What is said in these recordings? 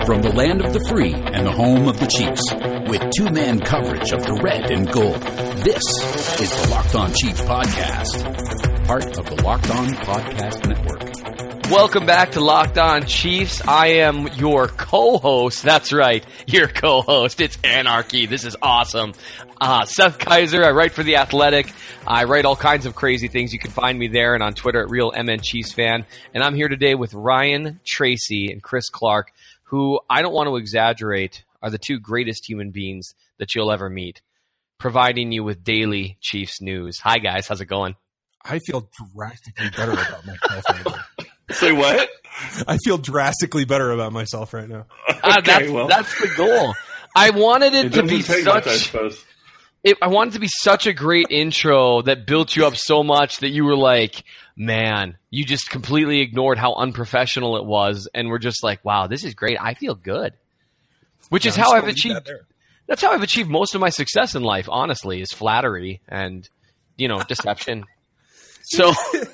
From the land of the free and the home of the Chiefs, with two-man coverage of the red and gold, this is the Locked On Chiefs podcast, part of the Locked On Podcast Network. Welcome back to Locked On Chiefs. I am your co-host. That's right, your co-host. It's Anarchy. This is awesome. Seth Kaiser. I write for The Athletic. I write all kinds of crazy things. You can find me there and on Twitter at RealMNChiefsFan. And I'm here today with Ryan Tracy and Chris Clark, who, I don't want to exaggerate, are the two greatest human beings that you'll ever meet, providing you with daily Chiefs news. Hi, guys. How's it going? I feel drastically better about myself right now. Say what? I feel drastically better about myself right now. That's the goal. I wanted it to be such. Much, I suppose. I wanted it to be such a great intro that built you up so much that you were like, man, you just completely ignored how unprofessional it was, and we're just like, wow, this is great. I feel good. Which is how I've achieved. That's how I've achieved most of my success in life, honestly, is flattery and, deception. So,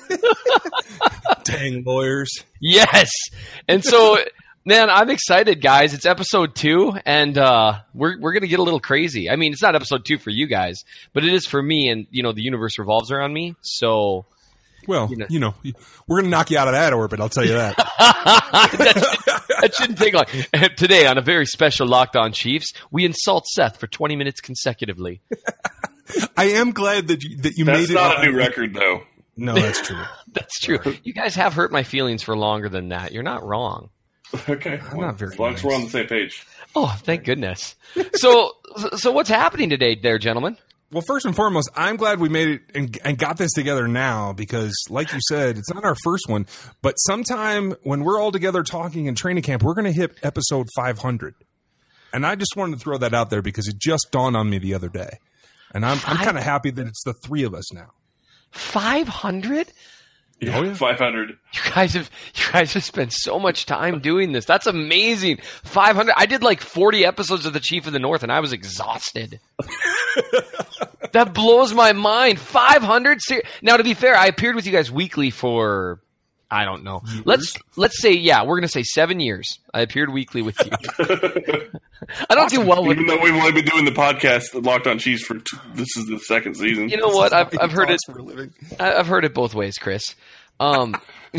dang lawyers. Yes. And so, man, I'm excited, guys. It's episode 2, and we're going to get a little crazy. I mean, it's not episode 2 for you guys, but it is for me, and, the universe revolves around me. So, well, we're going to knock you out of that orbit, I'll tell you that. that shouldn't take long. Today, on a very special Locked On Chiefs, we insult Seth for 20 minutes consecutively. I am glad that you made it. That's not a new record, though. No, that's true. That's true. You guys have hurt my feelings for longer than that. You're not wrong. Okay. I'm not very as long as we're on the same page. Oh, thank goodness. So what's happening today there, gentlemen? Well, first and foremost, I'm glad we made it and got this together now because, like you said, it's not our first one. But sometime when we're all together talking in training camp, we're going to hit episode 500. And I just wanted to throw that out there because it just dawned on me the other day. And I'm kind of happy that it's the three of us now. 500? Yeah, oh, yeah. 500. You guys have spent so much time doing this. That's amazing. 500. I did like 40 episodes of The Chief of the North, and I was exhausted. That blows my mind. 500. Now, to be fair, I appeared with you guys weekly for, I don't know. Let's say, we're gonna say 7 years. I appeared weekly with you. I don't do well with. Even though we've only been doing the podcast Locked On Chiefs for this is the second season. You know what? I've heard it. I've heard it both ways, Chris. But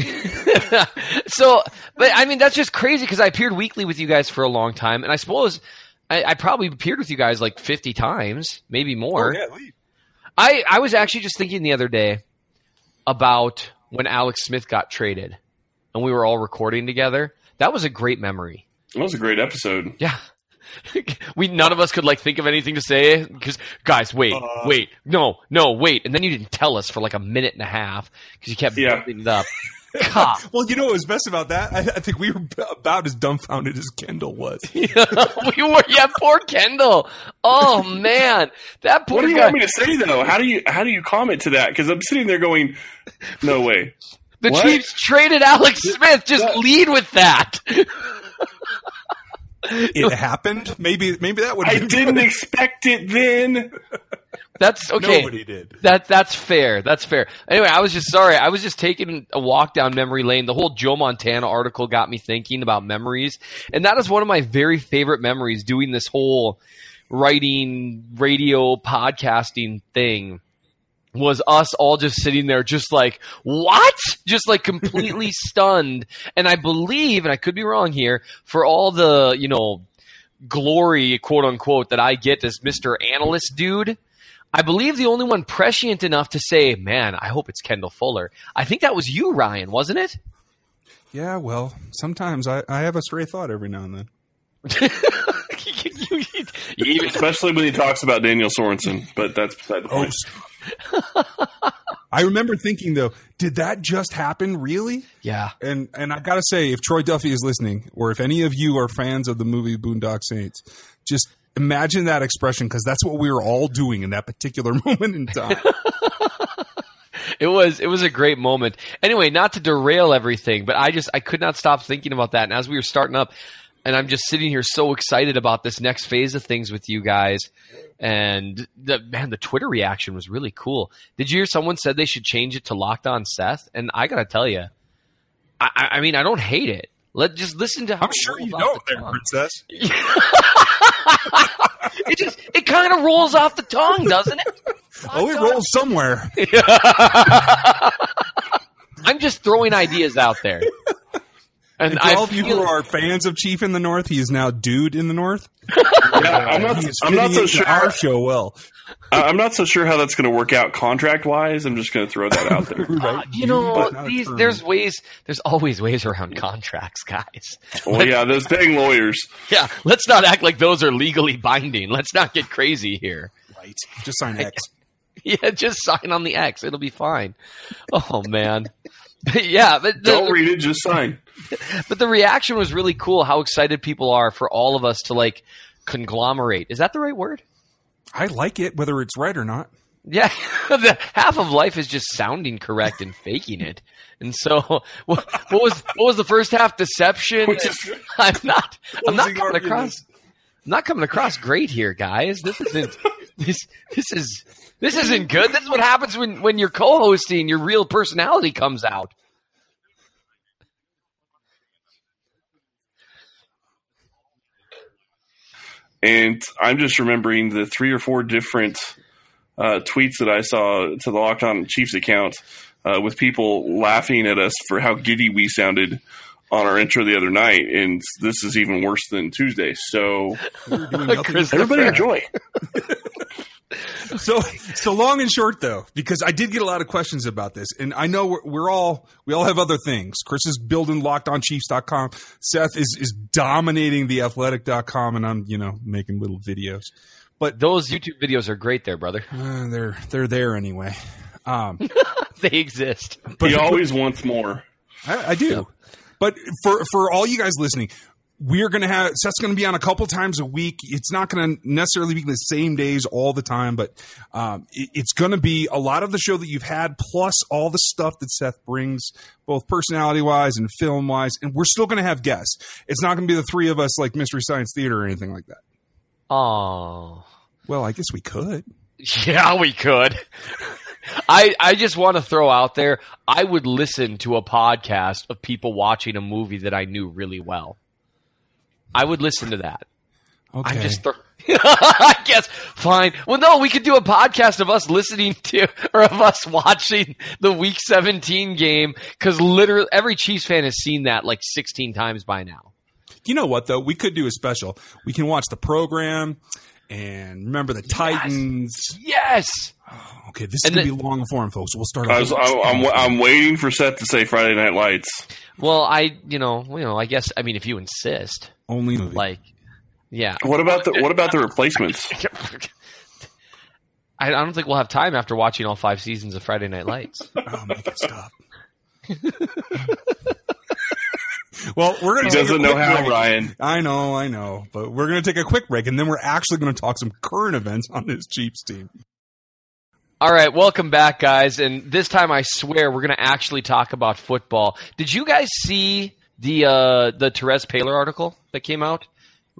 I mean that's just crazy because I appeared weekly with you guys for a long time, and I suppose I probably appeared with you guys like 50 times, maybe more. Oh, yeah, I was actually just thinking the other day about when Alex Smith got traded, and we were all recording together. That was a great memory. That was a great episode. Yeah. None of us could think of anything to say because guys, wait, no, wait, and then you didn't tell us for like a minute and a half because you kept building it up. Well, what was best about that? I think we were about as dumbfounded as Kendall was. We were, poor Kendall. Oh man, that poor. What do you guy. want me to say though? How do you comment to that? Because I'm sitting there going, no way. The what? Chiefs traded Alex Smith. Just lead with that. It happened. Maybe that would. I didn't expect it then. That's okay. Nobody did. That's fair. That's fair. Anyway, I was just sorry. I was just taking a walk down memory lane. The whole Joe Montana article got me thinking about memories, and that is one of my very favorite memories. Doing this whole writing, radio, podcasting thing was us all just sitting there just like, what? Just like completely stunned. And I believe, and I could be wrong here, for all the, glory, quote unquote, that I get as Mr. Analyst dude, I believe the only one prescient enough to say, man, I hope it's Kendall Fuller. I think that was you, Ryan, wasn't it? Yeah, well, sometimes I have a stray thought every now and then. Especially when he talks about Daniel Sorensen, but that's beside the point. I remember thinking, though, did that just happen, really? Yeah. And I got to say, if Troy Duffy is listening, or if any of you are fans of the movie Boondock Saints, just imagine that expression, because that's what we were all doing in that particular moment in time. It was a great moment. Anyway, not to derail everything, but I could not stop thinking about that. And as we were starting up, and I'm just sitting here so excited about this next phase of things with you guys. And the Twitter reaction was really cool. Did you hear someone said they should change it to Locked On Seth? And I got to tell you, I mean, I don't hate it. Just listen to how I'm sure you know it there, Princess. It kind of rolls off the tongue, doesn't it? Oh, it rolls somewhere. I'm just throwing ideas out there. And for all of you who are fans of Chief in the North, he is now Dude in the North. Yeah, I'm not so sure. Our show well. I'm not so sure how that's going to work out contract wise. I'm just going to throw that out there. Right. There's always ways around contracts, guys. Well, yeah, those dang lawyers. Yeah, let's not act like those are legally binding. Let's not get crazy here. Right. Just sign X. Yeah, just sign on the X. It'll be fine. Oh, man. Yeah. But don't read it, just sign. But the reaction was really cool, how excited people are for all of us to, like, conglomerate. Is that the right word? I like it, whether it's right or not. Yeah, half of life is just sounding correct and faking it. And so, what was the first half? Deception. I'm not coming across great here, guys. This isn't good. This is what happens when you're co-hosting. Your real personality comes out. And I'm just remembering the 3 or 4 different tweets that I saw to the Locked On Chiefs account with people laughing at us for how giddy we sounded on our intro the other night. And this is even worse than Tuesday. So everybody enjoy. So long and short though, because I did get a lot of questions about this, and I know we all have other things. Chris is building LockedOnChiefs.com. Seth is dominating theathletic.com, and I'm making little videos. But those YouTube videos are great, there, brother. They're there anyway. They exist. But he always wants more. I do. Yeah. But for all you guys listening, we're going to have Seth's going to be on a couple times a week. It's not going to necessarily be the same days all the time, but it's going to be a lot of the show that you've had, plus all the stuff that Seth brings, both personality-wise and film-wise. And we're still going to have guests. It's not going to be the 3 of us like Mystery Science Theater or anything like that. Oh. Well, I guess we could. Yeah, we could. I just want to throw out there, I would listen to a podcast of people watching a movie that I knew really well. I would listen to that. Okay. I'm just I guess fine. Well, no, we could do a podcast of us listening to or of us watching the Week 17 game, because literally every Chiefs fan has seen that like 16 times by now. You know what, though? We could do a special. We can watch the program and remember the Titans. Yes. Oh, okay, this is going to be long form, folks. We'll start. I'm waiting for Seth to say Friday Night Lights. Well, I guess, I mean, if you insist. Only movie. Like, yeah. What about the replacements? I don't think we'll have time after watching all 5 seasons of Friday Night Lights. Oh, make it stop. Well, we're going to. He doesn't know how, break. Ryan. I know, but we're going to take a quick break, and then we're actually going to talk some current events on this Chiefs team. All right, welcome back, guys. And this time, I swear, we're going to actually talk about football. Did you guys see the Therese Paylor article that came out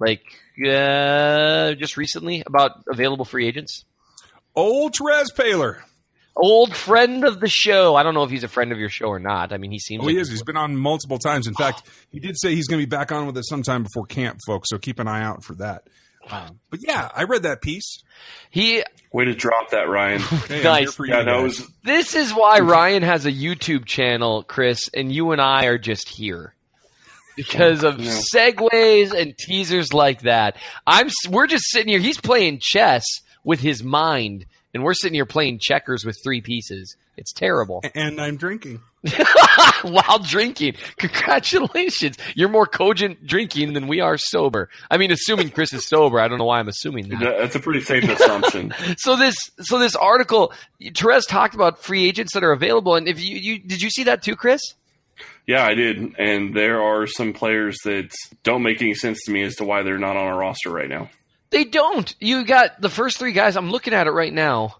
just recently about available free agents? Old Therese Paylor. Old friend of the show. I don't know if he's a friend of your show or not. I mean, he seems like he is. He's been on multiple times. In fact, he did say he's going to be back on with us sometime before camp, folks, so keep an eye out for that. But yeah, I read that piece. Way to drop that, Ryan. Hey, nice. Yeah, this is why Ryan has a YouTube channel, Chris, and you and I are just here. Because of segues and teasers like that. We're just sitting here. He's playing chess with his mind, and we're sitting here playing checkers with 3 pieces. It's terrible. And I'm drinking. While drinking. Congratulations. You're more cogent drinking than we are sober. I mean, assuming Chris is sober. I don't know why I'm assuming that. That's a pretty safe assumption. So this article, Therese talked about free agents that are available. And did you see that too, Chris? Yeah, I did. And there are some players that don't make any sense to me as to why they're not on our roster right now. They don't. You got the first 3 guys. I'm looking at it right now.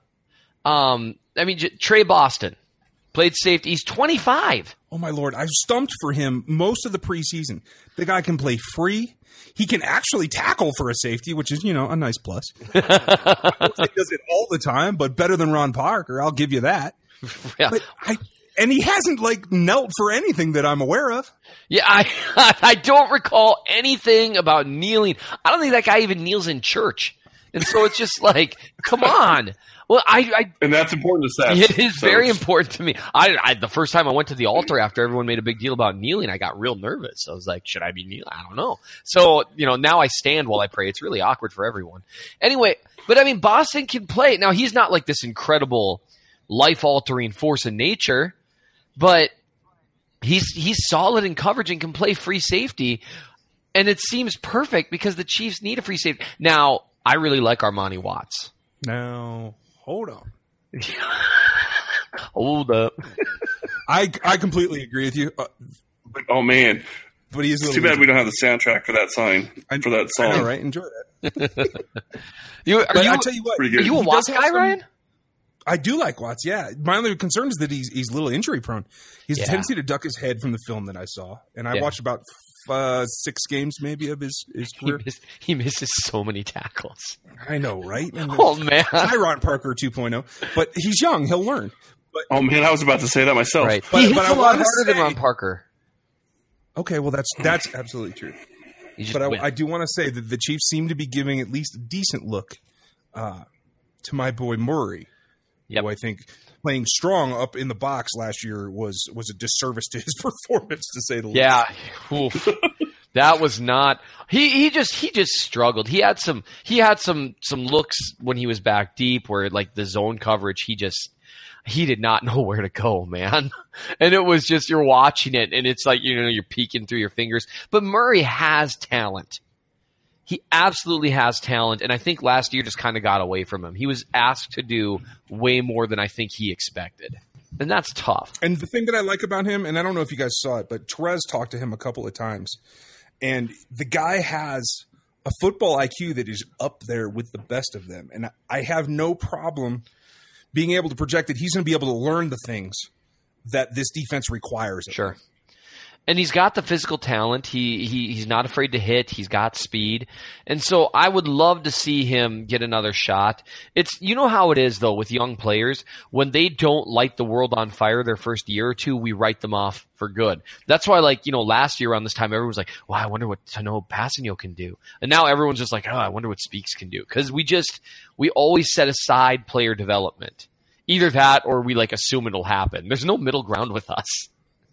Trey Boston played safety. He's 25. Oh, my Lord. I was stumped for him most of the preseason. The guy can play free. He can actually tackle for a safety, which is, a nice plus. He does it all the time, but better than Ron Parker. I'll give you that. Yeah. But And he hasn't like knelt for anything that I'm aware of. Yeah, I don't recall anything about kneeling. I don't think that guy even kneels in church. And so it's just like, come on. Well, and that's important to say. It is very important to me. The first time I went to the altar after everyone made a big deal about kneeling, I got real nervous. I was like, should I be kneeling? I don't know. So, now I stand while I pray. It's really awkward for everyone. Anyway, but I mean, Boston can play. Now, he's not like this incredible life-altering force in nature, but he's solid in coverage and can play free safety. And it seems perfect because the Chiefs need a free safety. Now, I really like Armani Watts. Now, hold on. Hold up. I completely agree with you. Oh man, but he's too bad we don't have the soundtrack for that song. I know, right? Enjoy that. I tell you what, are you a Watts guy, Ryan? I do like Watts. Yeah, my only concern is that he's a little injury prone. He's a tendency to duck his head from the film that I saw, and I watched about 6 games maybe of his career. He misses so many tackles. I know, right? Oh man, Tyron Parker 2.0, but he's young. He'll learn. But, oh man, I was about to say that myself. Right. But, he hits but a lot harder than Ron Parker. Okay, well that's absolutely true. But I do want to say that the Chiefs seem to be giving at least a decent look to my boy Murray, who I think playing strong up in the box last year was a disservice to his performance, to say the least. Yeah, oof. That was not. He just struggled. He had some looks when he was back deep where like the zone coverage he did not know where to go, man. And it was just, you're watching it and it's like, you're peeking through your fingers. But Murray has talent. He absolutely has talent. And I think last year just kind of got away from him. He was asked to do way more than I think he expected. And that's tough. And the thing that I like about him, and I don't know if you guys saw it, but Therese talked to him a couple of times. And the guy has a football IQ that is up there with the best of them. And I have no problem being able to project that he's going to be able to learn the things that this defense requires. Sure. And he's got the physical talent. He's not afraid to hit. He's got speed. And so I would love to see him get another shot. It's, how it is though with young players, when they don't light the world on fire their first year or two, we write them off for good. That's why last year around this time, everyone was like, well, I wonder what Tanoh Kpassagnon can do. And now everyone's just like, oh, I wonder what Speaks can do. Cause we always set aside player development. Either that or we assume it'll happen. There's no middle ground with us.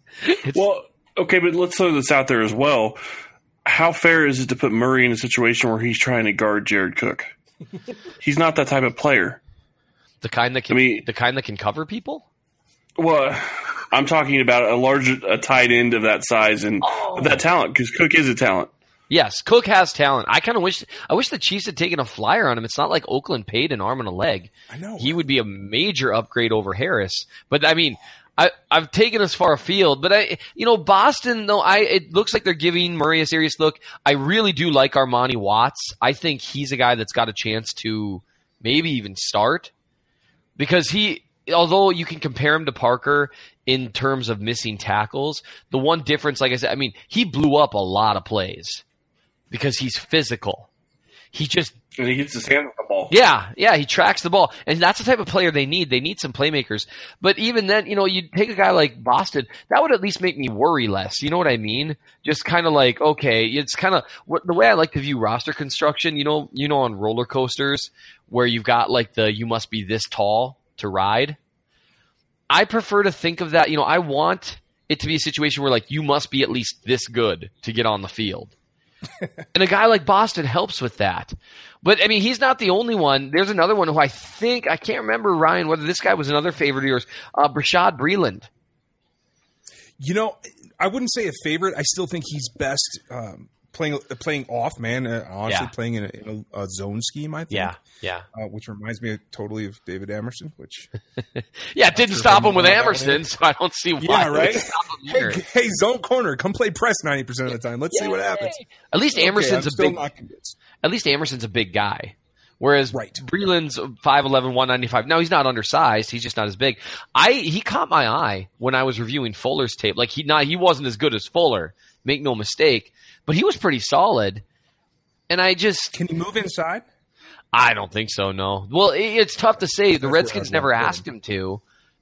Okay, but let's throw this out there as well. How fair is it to put Murray in a situation where he's trying to guard Jared Cook? He's not that type of player. The kind that can cover people? Well, I'm talking about a tight end of that size and of that talent, because Cook is a talent. Yes, Cook has talent. I wish the Chiefs had taken a flyer on him. It's not like Oakland paid an arm and a leg. I know. He would be a major upgrade over Harris. But I mean, I've taken us far afield, but Boston though, it looks like they're giving Murray a serious look. I really do like Armani Watts. I think he's a guy that's got a chance to maybe even start, because although you can compare him to Parker in terms of missing tackles, the one difference, like I said, he blew up a lot of plays because he's physical. And he gets his hand on the ball. Yeah, he tracks the ball. And that's the type of player they need. They need some playmakers. But even then, you take a guy like Boston, that would at least make me worry less. You know what I mean? Just kind of like, okay, it's kind of the way I like to view roster construction, on roller coasters where you've got you must be this tall to ride. I prefer to think of that, I want it to be a situation where you must be at least this good to get on the field. And a guy like Boston helps with that. But, he's not the only one. There's another one who I can't remember, Ryan, whether this guy was another favorite of yours, Brashad Breeland. I wouldn't say a favorite. I still think he's best playing off, man. Honestly, playing in a zone scheme, I think. Yeah. Which reminds me totally of David Amerson, which... yeah, it didn't stop him with Amerson, so I don't see why. Yeah, right? Hey, zone corner, come play press 90% of the time. Let's see what happens. At least Amerson's not convinced. At least Amerson's a big guy. Whereas Breeland's 5'11", 195. Now, he's not undersized. He's just not as big. He caught my eye when I was reviewing Fuller's tape. He wasn't as good as Fuller. Make no mistake. But he was pretty solid. And Can he move inside? I don't think so, no. Well, it's tough to say. The Redskins never asked him to.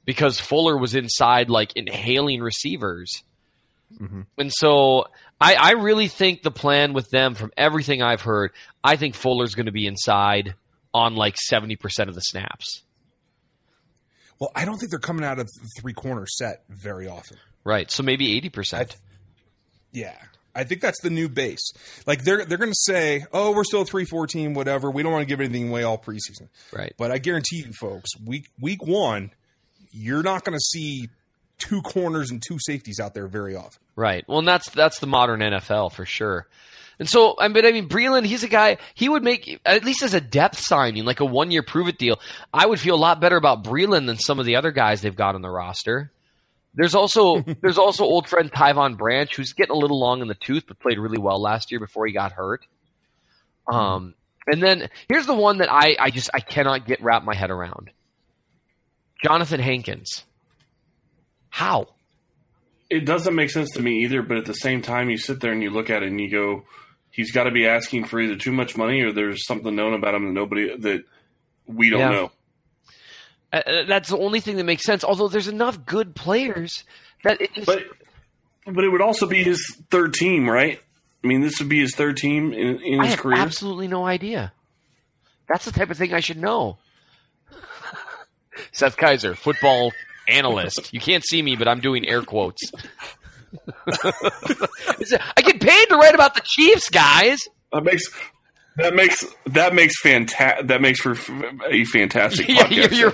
because Fuller was inside like inhaling receivers. Mm-hmm. And so I really think the plan with them, from everything I've heard, I think Fuller's going to be inside on like 70% of the snaps. Well, I don't think they're coming out of the three-corner set very often. Right. So maybe 80%. Yeah. I think that's the new base. Like they're going to say, "Oh, we're still a 3-4 team, whatever. We don't want to give anything away all preseason." Right. But I guarantee you, folks, week 1, you're not going to see 2 corners and 2 safeties out there very often. Right. Well, and that's the modern NFL for sure. And so, I mean, Breeland, he's a guy, he would make, at least as a depth signing, like a 1-year prove-it deal, I would feel a lot better about Breeland than some of the other guys they've got on the roster. There's also old friend Tyvon Branch, who's getting a little long in the tooth, but played really well last year before he got hurt. And then here's the one that I cannot wrap my head around. Jonathan Hankins. How? It doesn't make sense to me either, but at the same time, you sit there and you look at it and you go, he's got to be asking for either too much money or there's something known about him that we don't know. That's the only thing that makes sense. Although there's enough good players that it just... But it would also be his third team, right? I mean, this would be his third team in his career. I have absolutely no idea. That's the type of thing I should know. Seth Kaiser, football analyst. You can't see me, but I'm doing air quotes. I get paid to write about the Chiefs, guys. That makes for a fantastic podcast. You're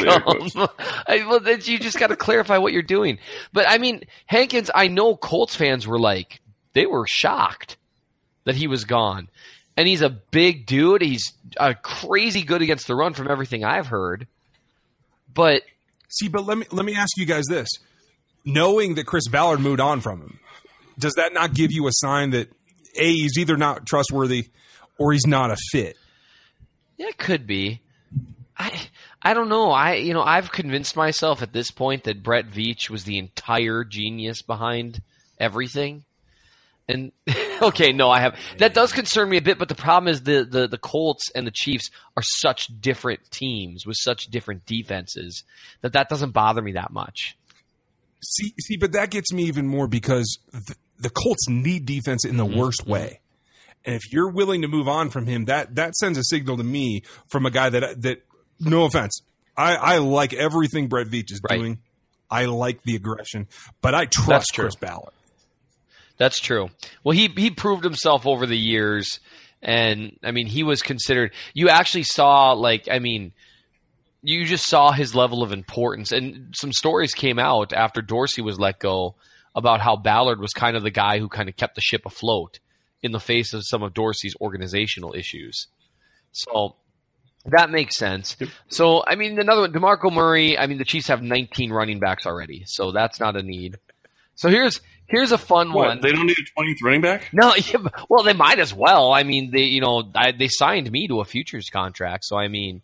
welcome. You just got to clarify what you're doing. But I mean, Hankins, I know Colts fans were like, they were shocked that he was gone. And he's a big dude. He's crazy good against the run from everything I've heard. But let me ask you guys this. Knowing that Chris Ballard moved on from him, does that not give you a sign that A, he's either not trustworthy or he's not a fit? Yeah, it could be. I don't know. I've convinced myself at this point that Brett Veach was the entire genius behind everything. And okay, no, I have. That does concern me a bit, but the problem is the Colts and the Chiefs are such different teams with such different defenses that doesn't bother me that much. See, but that gets me even more because the Colts need defense in the worst way. And if you're willing to move on from him, that sends a signal to me from a guy that no offense, I like everything Brett Veach is doing. I like the aggression, but I trust Chris Ballard. That's true. Well, he proved himself over the years, and I mean, he was considered. You actually saw, you just saw his level of importance, and some stories came out after Dorsey was let go about how Ballard was kind of the guy who kind of kept the ship afloat in the face of some of Dorsey's organizational issues. So that makes sense. So, I mean, another one, DeMarco Murray, I mean, the Chiefs have 19 running backs already, so that's not a need. So here's a fun one. They don't need a 20th running back? No, well, they might as well. I mean, they signed me to a futures contract, so I mean,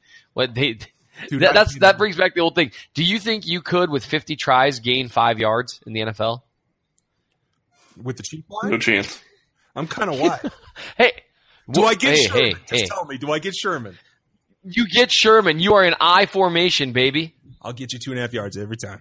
that brings back the old thing. Do you think you could, with 50 tries, gain 5 yards in the NFL? With the Chief line? No chance. I'm kind of wide. Do I get Sherman? Just tell me, do I get Sherman? You get Sherman. You are in I formation, baby. I'll get you 2.5 yards every time.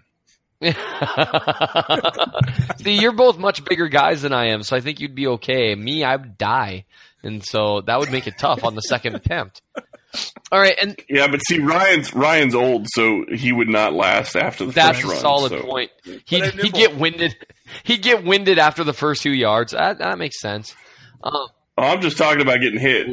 See, you're both much bigger guys than I am, so I think you'd be okay. Me, I would die, and so that would make it tough on the second attempt. All right, and yeah, but see, Ryan's old, so he would not last after the first run. That's a solid point. He'd get winded. He'd get winded after the first 2 yards. That makes sense. I'm just talking about getting hit.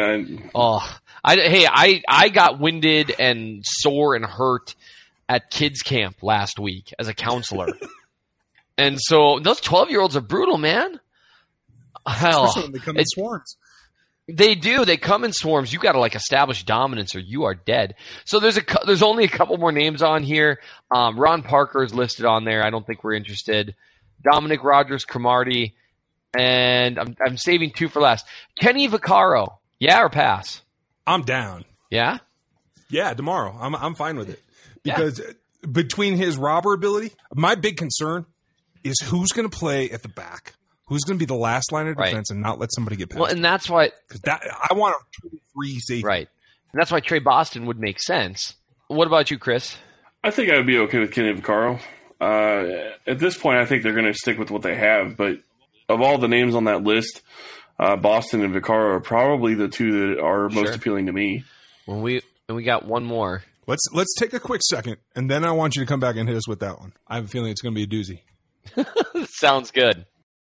I got winded and sore and hurt at kids camp last week as a counselor. And so those 12-year-olds are brutal, man. Especially when they come in swarms. They do. They come in swarms. You got to establish dominance or you are dead. So there's only a couple more names on here. Ron Parker is listed on there. I don't think we're interested. Dominic Rodgers-Cromartie. And I'm saving 2 for last. Kenny Vaccaro. Yeah or pass? I'm down. Yeah? Yeah, tomorrow. I'm fine with it. Because between his robber ability, my big concern is who's going to play at the back. Who's going to be the last line of defense and not let somebody get past? Well, and that's why I want a 2-3 safety. Right. And that's why Trey Boston would make sense. What about you, Chris? I think I would be okay with Kenny Vaccaro. At this point, I think they're going to stick with what they have. But of all the names on that list, Boston and Vaccaro are probably the two that are most appealing to me. Well, we got one more. Let's take a quick second, and then I want you to come back and hit us with that one. I have a feeling it's going to be a doozy. Sounds good.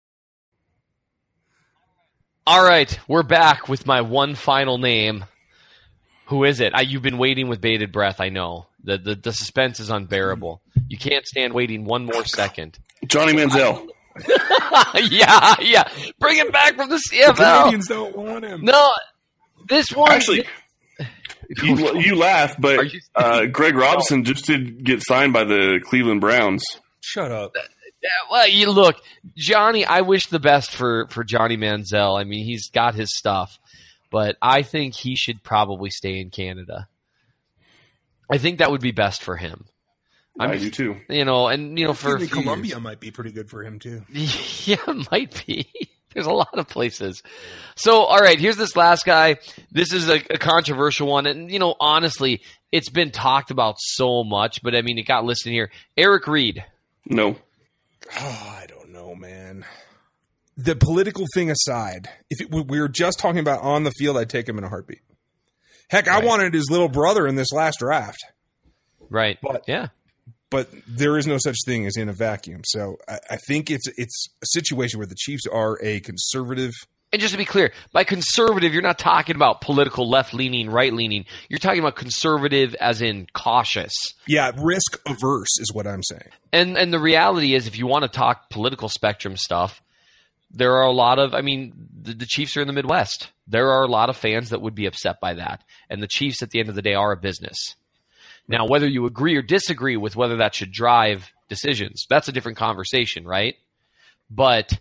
All right, we're back with my one final name. Who is it? You've been waiting with bated breath, I know. The suspense is unbearable. You can't stand waiting one more second. Johnny Manziel. Yeah. Bring him back from the CFL. The Canadians don't want him. No, this one... Actually, you laugh, but Greg Robinson just did get signed by the Cleveland Browns. Shut up. Well, you look, Johnny, I wish the best for Johnny Manziel. I mean, he's got his stuff, but I think he should probably stay in Canada. I think that would be best for him. I do too. For Colombia might be pretty good for him too. Yeah, it might be. There's a lot of places. So, all right, here's this last guy. This is a controversial one, and honestly, it's been talked about so much, but I mean, it got listed here. Eric Reid. No. Oh, I don't know, man. The political thing aside, if we were just talking about on the field, I'd take him in a heartbeat. Heck, right. I wanted his little brother in this last draft. Right. But there is no such thing as in a vacuum. So I think it's a situation where the Chiefs are a conservative. And just to be clear, by conservative, you're not talking about political left-leaning, right-leaning. You're talking about conservative as in cautious. Yeah, risk-averse is what I'm saying. And the reality is, if you want to talk political spectrum stuff, there are a lot of, the Chiefs are in the Midwest. There are a lot of fans that would be upset by that. And the Chiefs, at the end of the day, are a business. Now, whether you agree or disagree with whether that should drive decisions, that's a different conversation, right? But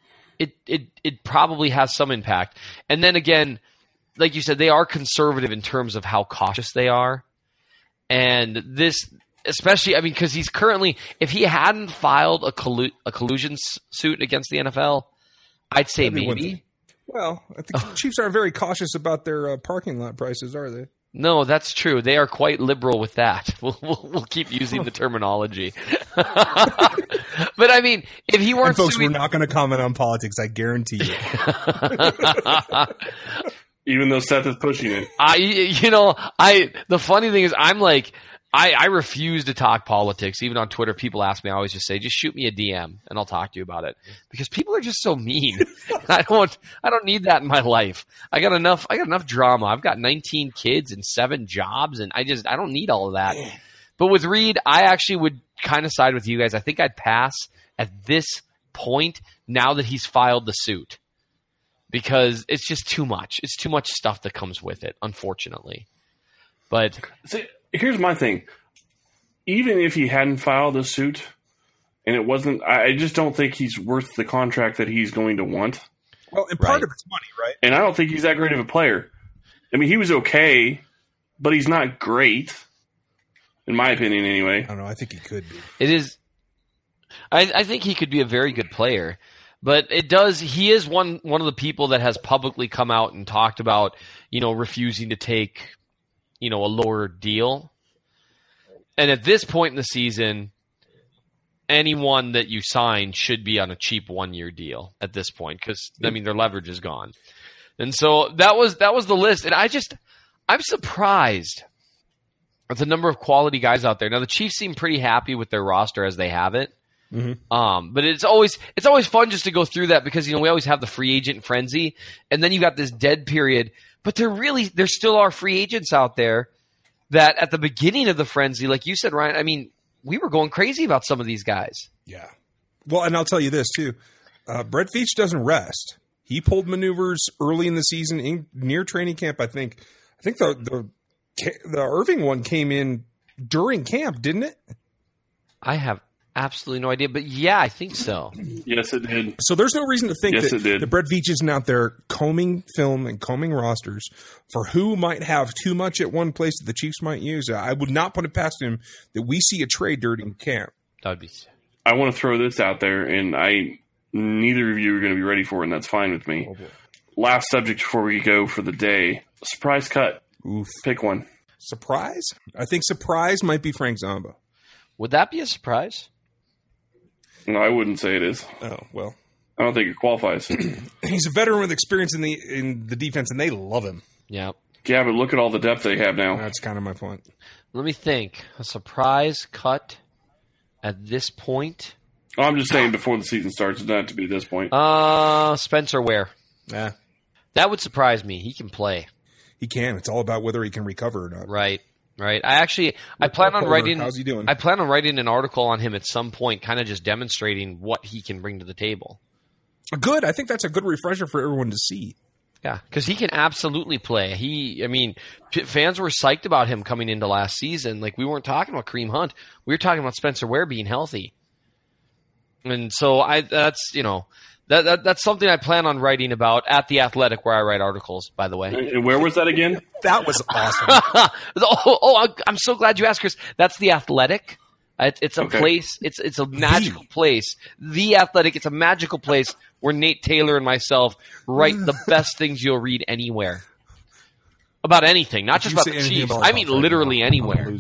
it probably has some impact. And then again, like you said, they are conservative in terms of how cautious they are. And this, especially, because he's currently, if he hadn't filed a collusion suit against the NFL, I'd say maybe. Well, I think the Chiefs aren't very cautious about their parking lot prices, are they? No, that's true. They are quite liberal with that. We'll keep using the terminology. But if he weren't, and folks, we're not going to comment on politics. I guarantee you. Even though Seth is pushing it. The funny thing is, I'm like, I refuse to talk politics. Even on Twitter, people ask me, I always just say, just shoot me a DM and I'll talk to you about it. Because people are just so mean. I don't need that in my life. I got enough drama. I've got 19 kids and 7 jobs, and I don't need all of that. But with Reid, I actually would kind of side with you guys. I think I'd pass at this point now that he's filed the suit. Because it's just too much. It's too much stuff that comes with it, unfortunately. But see, here's my thing. Even if he hadn't filed a suit and it wasn't, I just don't think he's worth the contract that he's going to want. Well, and part of it's money, right? And I don't think he's that great of a player. He was okay, but he's not great, in my opinion anyway. I don't know. I think he could be. It is. I think he could be a very good player. But he is one of the people that has publicly come out and talked about, refusing to take, a lower deal. And at this point in the season, anyone that you sign should be on a cheap 1-year deal at this point because, their leverage is gone. And so that was the list. And I'm surprised at the number of quality guys out there. Now, the Chiefs seem pretty happy with their roster as they have it. Mm-hmm. But it's always fun just to go through that because, we always have the free agent frenzy. And then you got this dead period. But there still are free agents out there that at the beginning of the frenzy, like you said, Ryan, we were going crazy about some of these guys. Yeah. Well, and I'll tell you this too. Brett Veach doesn't rest. He pulled maneuvers early in the season near training camp. I think the Irving one came in during camp, didn't it? I have absolutely no idea, but yeah, I think so. Yes, it did. So there's no reason to think that Brett Veach isn't out there combing film and combing rosters for who might have too much at one place that the Chiefs might use. I would not put it past him that we see a trade during camp. That'd be. I want to throw this out there, and neither of you are going to be ready for it, and that's fine with me. Oh, last subject before we go for the day: surprise cut. Oof. Pick one. Surprise? I think surprise might be Frank Zomba. Would that be a surprise? No, I wouldn't say it is. Oh, well. I don't think it qualifies. He's a veteran with experience in the defense, and they love him. Yeah. Yeah, but look at all the depth they have now. That's kind of my point. Let me think. A surprise cut at this point? Oh, I'm just saying before the season starts. It doesn't have to be at this point. Spencer Ware. Yeah. That would surprise me. He can play. He can. It's all about whether he can recover or not. Right. I plan on writing. How's he doing? I plan on writing an article on him at some point, kind of just demonstrating what he can bring to the table. Good. I think that's a good refresher for everyone to see. Yeah, because he can absolutely play. Fans were psyched about him coming into last season. Like, we weren't talking about Kareem Hunt. We were talking about Spencer Ware being healthy. And so that's something I plan on writing about at The Athletic, where I write articles, by the way. And where was that again? That was awesome. I'm so glad you asked, Chris. That's The Athletic. It's a place. It's a magical place. The Athletic. It's a magical place where Nate Taylor and myself write the best things you'll read anywhere about anything, not just about the Chiefs. I mean, literally anywhere.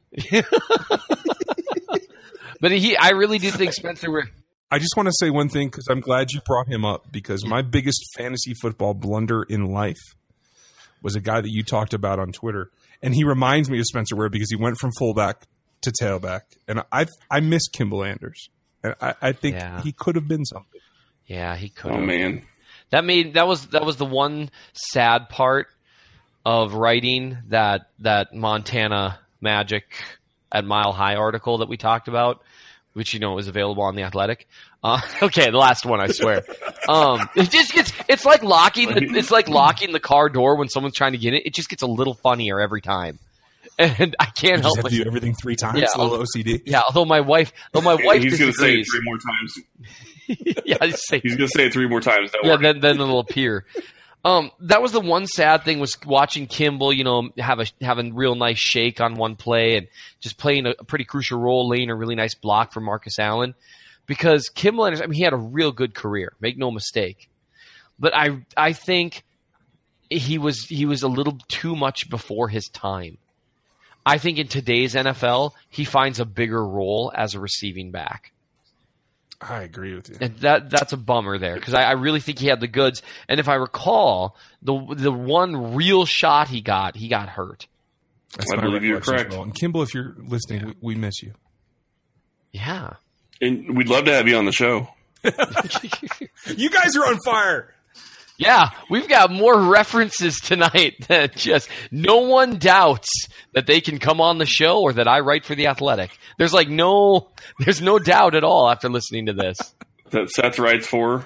But I really do think Spencer. I just want to say one thing because I'm glad you brought him up, because my biggest fantasy football blunder in life was a guy that you talked about on Twitter, and he reminds me of Spencer Ware because he went from fullback to tailback, and I miss Kimball Anders, and I think he could have been something. Yeah, he could have. Oh man, that was the one sad part of writing that Montana Magic at Mile High article that we talked about, which is available on The Athletic. Okay, the last one, I swear. It's like locking the car door when someone's trying to get in. It just gets a little funnier every time. And I can't help it. You have to do everything 3 times. Yeah, a little OCD. Yeah, although my wife he's going to say it disagrees. 3 more times. Yeah, he's going to say it 3 more times. Then it'll appear. That was the one sad thing, was watching Kimball, have a real nice shake on one play and just playing a pretty crucial role, laying a really nice block for Marcus Allen. Because Kimball, he had a real good career, make no mistake. But I think he was a little too much before his time. I think in today's NFL, he finds a bigger role as a receiving back. I agree with you. And that's a bummer there, because I really think he had the goods. And if I recall, the one real shot he got hurt. I believe you're correct. Well. And Kimball, if you're listening, we miss you. Yeah. And we'd love to have you on the show. You guys are on fire. Yeah, we've got more references tonight than just no one doubts that they can come on the show or that I write for The Athletic. There's no doubt at all after listening to this. That Seth writes for?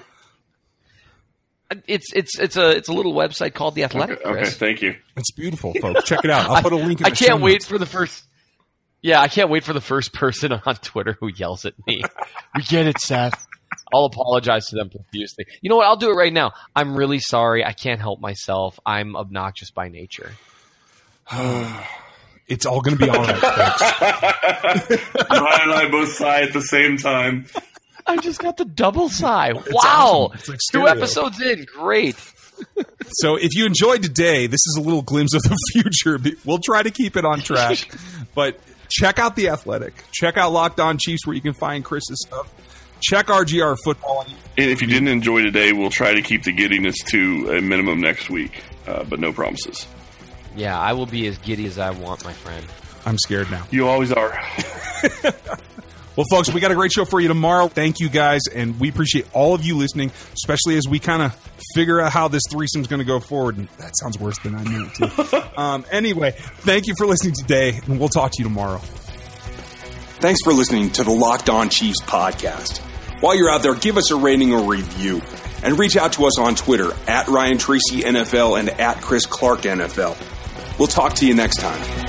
It's a little website called The Athletic. Okay, thank you. It's beautiful, folks. Check it out. I'll put a link in the I can't wait for the first. Yeah, I can't wait for the first person on Twitter who yells at me. We get it, Seth. I'll apologize to them profusely. You know what? I'll do it right now. I'm really sorry. I can't help myself. I'm obnoxious by nature. It's all going to be all right, folks. Ryan and I both sigh at the same time. I just got the double sigh. Wow. Awesome. Like 2 episodes in. Great. So if you enjoyed today, this is a little glimpse of the future. We'll try to keep it on track. But check out The Athletic. Check out Locked On Chiefs, where you can find Chris's stuff. Check RGR Football. And if you didn't enjoy today, we'll try to keep the giddiness to a minimum next week, but no promises. Yeah, I will be as giddy as I want, my friend. I'm scared now. You always are. Well, folks, we got a great show for you tomorrow. Thank you, guys, and we appreciate all of you listening, especially as we kind of figure out how this threesome's going to go forward. And that sounds worse than I meant it to. Anyway, thank you for listening today, and we'll talk to you tomorrow. Thanks for listening to the Locked On Chiefs podcast. While you're out there, give us a rating or review, and reach out to us on Twitter at Ryan Tracy NFL and at Chris Clark NFL. We'll talk to you next time.